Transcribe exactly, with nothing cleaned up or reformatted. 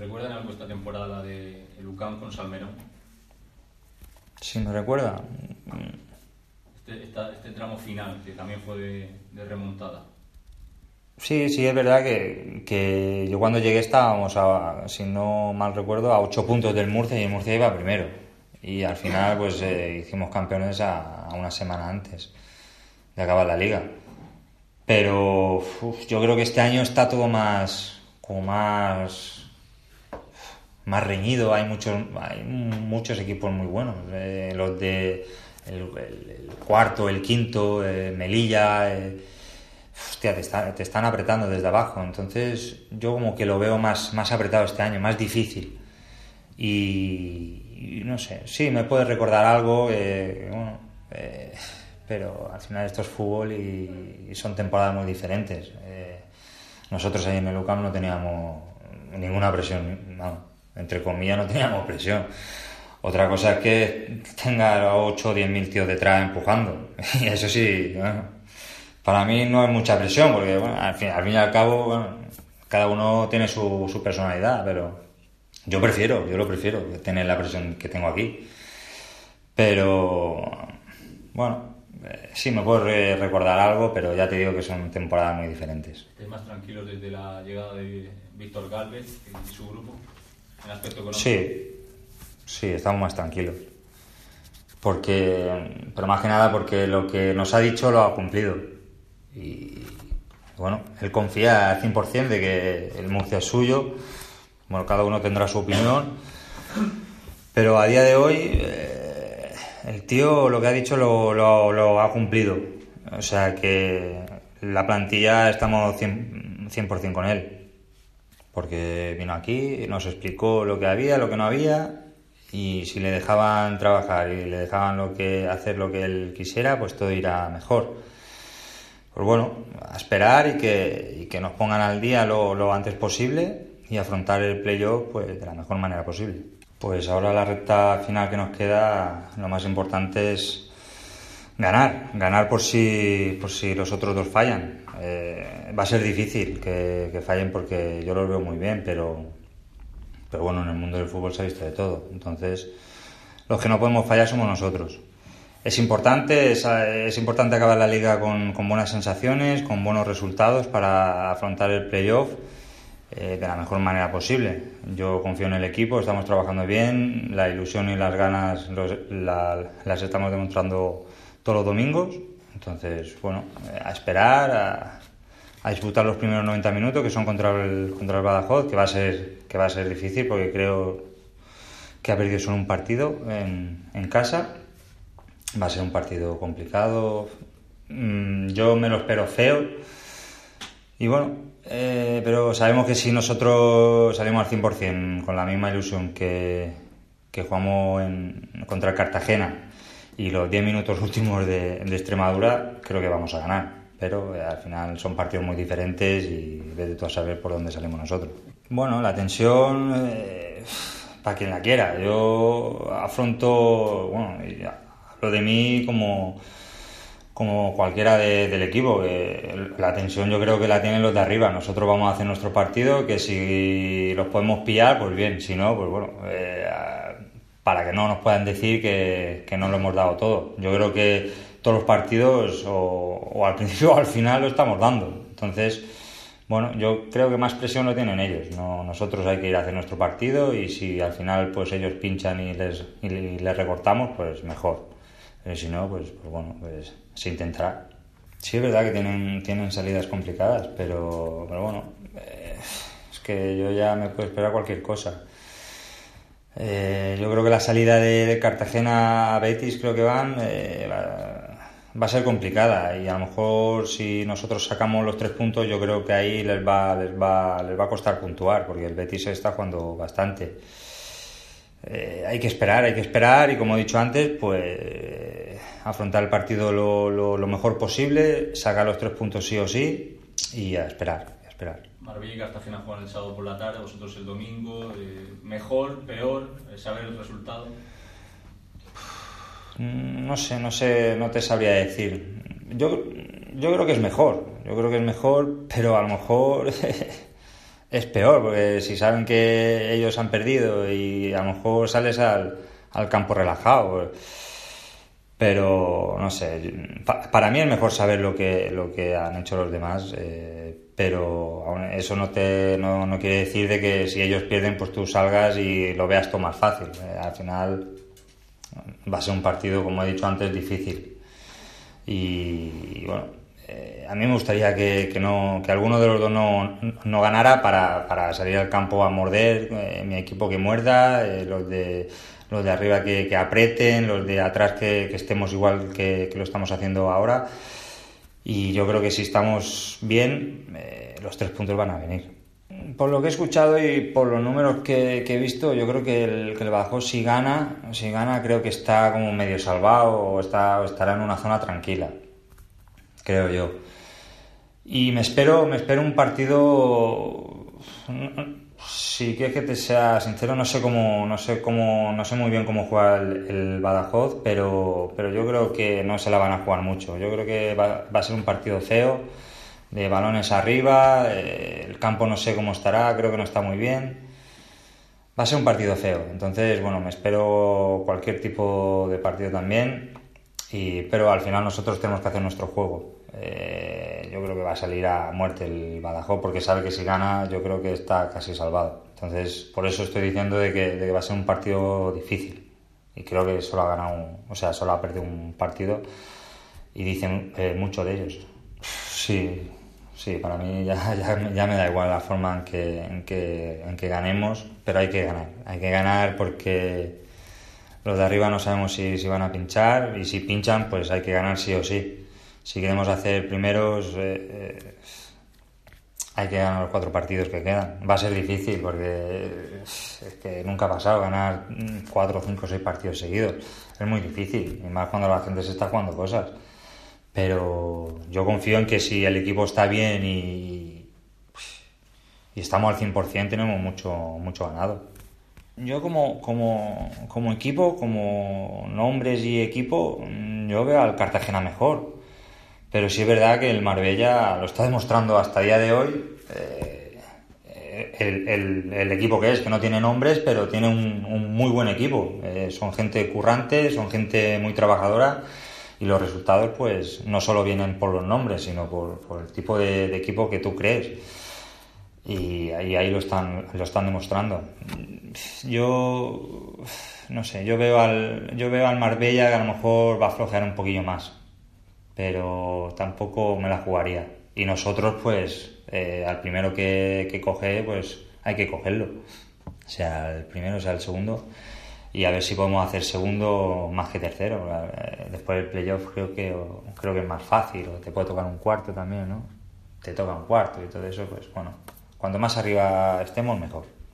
recuerdan algo esta temporada de el U C A M con Salmerón? Sí, me recuerda. Este, esta, este tramo final, que también fue de, de remontada. Sí, sí, es verdad que, que yo cuando llegué estábamos, a, si no mal recuerdo, a ocho puntos del Murcia y el Murcia iba primero. Y al final pues eh, hicimos campeones a, a una semana antes de acabar la liga. Pero uf, yo creo que este año está todo más, como más, más reñido. Hay muchos, hay muchos equipos muy buenos. Eh, los de el, el, el cuarto, el quinto, eh, Melilla. Eh, hostia, te, está, te están apretando desde abajo. Entonces yo como que lo veo más, más apretado este año, más difícil. Y, y no sé, sí, me puede recordar algo, eh, bueno, eh, pero al final esto es fútbol y, y son temporadas muy diferentes. Eh, nosotros ahí en el U C A M no teníamos ninguna presión, no, entre comillas no teníamos presión. Otra cosa es que tenga ocho o diez mil tíos detrás empujando, y eso sí, bueno, para mí no hay mucha presión, porque bueno, al, fin, al fin y al cabo, bueno, cada uno tiene su, su personalidad, pero yo prefiero, yo lo prefiero, tener la presión que tengo aquí. Pero, bueno, eh, sí me puedo re- recordar algo, pero ya te digo que son temporadas muy diferentes. ¿Estáis más tranquilos desde la llegada de Víctor Gálvez y su grupo en aspecto económico? Sí, sí, estamos más tranquilos. Porque, pero más que nada porque lo que nos ha dicho lo ha cumplido. Y bueno, él confía al cien por ciento de que el Murcia es suyo. Bueno, cada uno tendrá su opinión. Pero a día de hoy, eh, el tío lo que ha dicho lo, lo, lo ha cumplido. O sea que la plantilla estamos cien por ciento con él. Porque vino aquí, nos explicó lo que había, lo que no había. Y si le dejaban trabajar y le dejaban lo que hacer lo que él quisiera, pues todo irá mejor. Pues bueno, a esperar y que, y que nos pongan al día lo, lo antes posible y afrontar el playoff pues de la mejor manera posible. Pues ahora la recta final que nos queda, lo más importante es ganar, ganar por si, por si los otros dos fallan. Eh, va a ser difícil que, que fallen porque yo los veo muy bien, pero, pero bueno, en el mundo del fútbol se ha visto de todo. Entonces, los que no podemos fallar somos nosotros. Es importante, es, es importante acabar la liga con, con buenas sensaciones, con buenos resultados para afrontar el playoff eh, de la mejor manera posible. Yo confío en el equipo, estamos trabajando bien, la ilusión y las ganas los, la, las estamos demostrando todos los domingos. Entonces, bueno, a esperar, a, a disputar los primeros noventa minutos que son contra el, contra el Badajoz, que va a ser, que va a ser difícil porque creo que ha perdido solo un partido en, en casa. Va a ser un partido complicado. Yo me lo espero feo. Y bueno, eh, pero sabemos que si nosotros salimos al cien por ciento con la misma ilusión que, que jugamos en, contra el Cartagena y los diez minutos últimos de, de Extremadura, creo que vamos a ganar. Pero eh, al final son partidos muy diferentes y vete tú a saber por dónde salimos nosotros. Bueno, la tensión, eh, para quien la quiera. Yo afronto, bueno, ya, lo de mí como, como cualquiera de, del equipo, que la tensión yo creo que la tienen los de arriba. Nosotros vamos a hacer nuestro partido, que si los podemos pillar, pues bien, si no, pues bueno, eh, para que no nos puedan decir que, que no lo hemos dado todo. Yo creo que todos los partidos, o, o al principio o al final, lo estamos dando. Entonces, bueno, yo creo que más presión lo tienen ellos. No, nosotros hay que ir a hacer nuestro partido y si al final pues ellos pinchan y les, y les recortamos, pues mejor. Pero si no, pues, pues bueno, pues se intentará. Sí es verdad que tienen, tienen salidas complicadas, pero, pero bueno, eh, es que yo ya me puedo esperar cualquier cosa. Eh, yo creo que la salida de, de Cartagena a Betis creo que van, eh, va, va a ser complicada y a lo mejor si nosotros sacamos los tres puntos yo creo que ahí les va, les va, les va a costar puntuar porque el Betis se está jugando bastante. Eh, hay que esperar, hay que esperar y como he dicho antes, pues eh, afrontar el partido lo, lo, lo mejor posible, sacar los tres puntos sí o sí y a esperar, a esperar. Marbella y Cartagena juegan el sábado por la tarde, vosotros el domingo. Eh, ¿Mejor, peor, eh, saber el resultado? No sé, no sé, no te sabría decir. Yo, yo creo que es mejor, yo creo que es mejor, pero a lo mejor es peor, porque si saben que ellos han perdido y a lo mejor sales al, al campo relajado. Pero, no sé, para mí es mejor saber lo que, lo que han hecho los demás, eh, pero eso no, te, no, no quiere decir de que si ellos pierden, pues tú salgas y lo veas todo más fácil. Eh, al final va a ser un partido, como he dicho antes, difícil. Y, y bueno, eh, a mí me gustaría que, que, no, que alguno de los dos no, no ganara para, para salir al campo a morder, eh, mi equipo que muerda, eh, los de... los de arriba que, que aprieten, los de atrás que, que estemos igual que, que lo estamos haciendo ahora. Y yo creo que si estamos bien, eh, los tres puntos van a venir. Por lo que he escuchado y por los números que, que he visto, yo creo que el, que el Badajoz si gana, si gana creo que está como medio salvado o, está, o estará en una zona tranquila, creo yo. Y me espero, me espero un partido... Si quieres que te sea sincero, no sé cómo, no sé cómo, no sé muy bien cómo juega el, el Badajoz, pero, pero yo creo que no se la van a jugar mucho. Yo creo que va, va a ser un partido feo, de balones arriba, eh, el campo no sé cómo estará, creo que no está muy bien. Va a ser un partido feo, entonces bueno, me espero cualquier tipo de partido también, y, pero al final nosotros tenemos que hacer nuestro juego. Eh, yo creo que va a salir a muerte el Badajoz porque sabe que si gana yo creo que está casi salvado. Entonces por eso estoy diciendo de que, de que va a ser un partido difícil y creo que solo ha ganado un, o sea solo ha perdido un partido y dicen eh, mucho de ellos. Sí, sí, para mí ya, ya, ya me da igual la forma en que, en que, en que ganemos, pero hay que ganar, hay que ganar porque los de arriba no sabemos si, si van a pinchar y si pinchan pues hay que ganar sí o sí. Si queremos hacer primeros, eh, eh, hay que ganar los cuatro partidos que quedan. Va a ser difícil porque es que nunca ha pasado ganar cuatro, cinco, seis partidos seguidos. Es muy difícil, y más cuando la gente se está jugando cosas. Pero yo confío en que si el equipo está bien y, y estamos al cien por ciento, tenemos mucho, mucho ganado. Yo como, como, como equipo, como nombres y equipo, yo veo al Cartagena mejor. Pero sí es verdad que el Marbella lo está demostrando hasta el día de hoy, eh, el, el, el equipo que es, que no tiene nombres, pero tiene un, un muy buen equipo. Eh, son gente currante, son gente muy trabajadora y los resultados pues no solo vienen por los nombres, sino por, por el tipo de, de equipo que tú crees. Y ahí, ahí lo están, lo están demostrando. Yo no sé, yo veo al, yo veo al Marbella que a lo mejor va a flojear un poquillo más, pero tampoco me la jugaría. Y nosotros, pues, eh, al primero que, que coge, pues hay que cogerlo. Sea el primero, sea el segundo. Y a ver si podemos hacer segundo más que tercero. Después del playoff creo que, creo que es más fácil. O te puede tocar un cuarto también, ¿no? Te toca un cuarto y todo eso, pues bueno. Cuanto más arriba estemos, mejor.